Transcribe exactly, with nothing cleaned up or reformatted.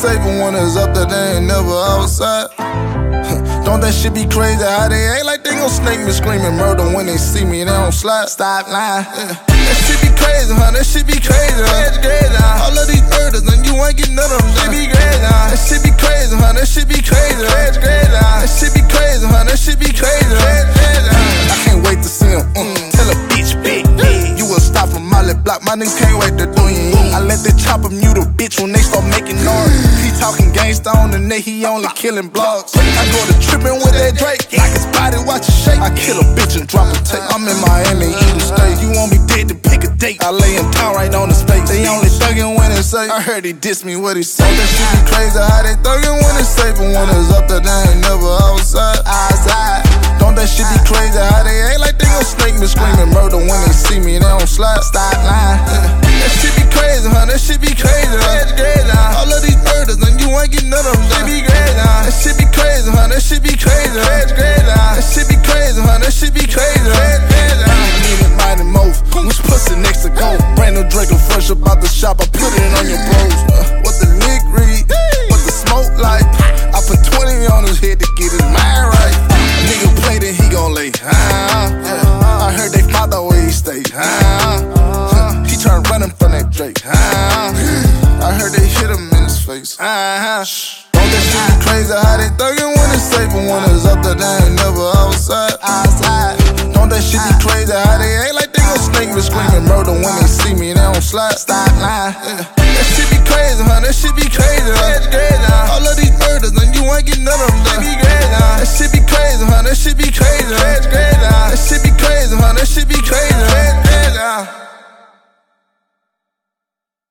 safe, but when it's up there, they ain't never outside. Don't that shit be crazy how they act like they gon' snake me, screaming murder when they see me, they don't slide. Stop lying. Yeah. That shit be crazy, huh? That shit be crazy, huh? Crazy, huh? All of these murders and you ain't get none of them. Shit be crazy, huh? That shit be crazy, huh? That shit be crazy, crazy, crazy, huh? That shit be crazy, huh? That shit be crazy, crazy, crazy, huh? I can't wait to see him. Mm. Tell a bitch, big, big. You will stop from Molly Block, my nigga can't wait to do you. I let the chopper mute a bitch when they start making noise. He talking gangsta on the net, he only killing blogs. I go to trippin' with that Drake, like his body watch it shake. I kill a bitch and drop a tape. I'm in Miami, eat a steak. You want me dead to pick a date? I lay him down right on his face. They only thuggin' when it's safe. I heard he diss me, what he say? That shit be crazy how they thuggin' when it's safe, but when it's up there, they ain't never outside. Outside. Don't that shit be crazy how they act like they gon' snake me, screaming murder when they see me, they don't slide. Stop lying. Yeah. That shit be crazy, huh? That shit be crazy, huh? Crazy, huh? All of these murders and you ain't get none of them. Shit be crazy, huh? That shit be crazy, huh? That shit be crazy, huh? Crazy, huh? That shit be crazy, huh? That shit be crazy, huh? Crazy, huh? Need it mighty most. Which pussy next to go? Brand new Draco fresh up out the shop. I put it on your bros. Uh, what the lick read? What the smoke like? I put twenty on his head to get his mind right. Nigga play then he gon' lay. Ah, yeah. I heard they father where he stay. Ah, he turned running from that Drake. Ah, I heard they hit him in his face. Ah, don't that shit be crazy how they thuggin' when it's safe, but when it's up there, they ain't never outside. Outside. Don't that shit be crazy how they act like they gon' snake me, screaming murder when they see me, they don't slide. Stop lying. Yeah. That shit be crazy, huh? That shit be crazy, huh? Crazy, huh? All of these murders and you ain't get none of them. Shit be crazy, huh? That shit be crazy, huh? That shit be crazy.